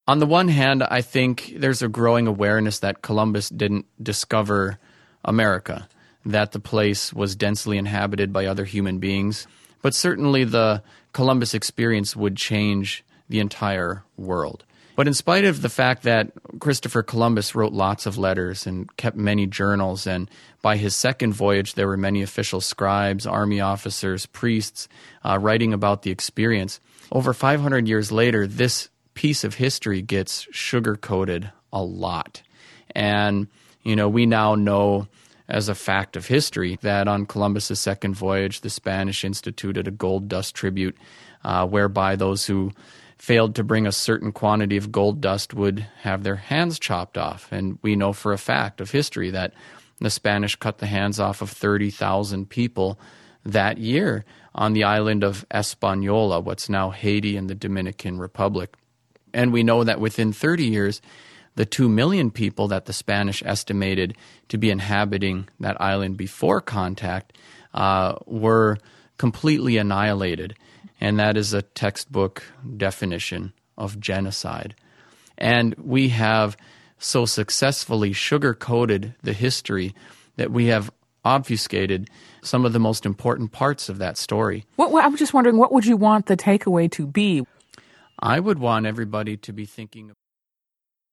On the one hand, I think there's a growing awareness that Columbus didn't discover America, that the place was densely inhabited by other human beings. But certainly the Columbus experience would change the entire world. But in spite of the fact that Christopher Columbus wrote lots of letters and kept many journals, and by his second voyage there were many official scribes, army officers, priests writing about the experience, over 500 years later, this piece of history gets sugar-coated a lot. And, we now know as a fact of history that on Columbus's second voyage, the Spanish instituted a gold dust tribute whereby those who failed to bring a certain quantity of gold dust would have their hands chopped off. And we know for a fact of history that the Spanish cut the hands off of 30,000 people that year on the island of Hispaniola, what's now Haiti and the Dominican Republic. And we know that within 30 years, the 2 million people that the Spanish estimated to be inhabiting that island before contact were completely annihilated. And that is a textbook definition of genocide. And we have so successfully sugar-coated the history that we have obfuscated some of the most important parts of that story. I'm just wondering, what would you want the takeaway to be? I would want everybody to be thinking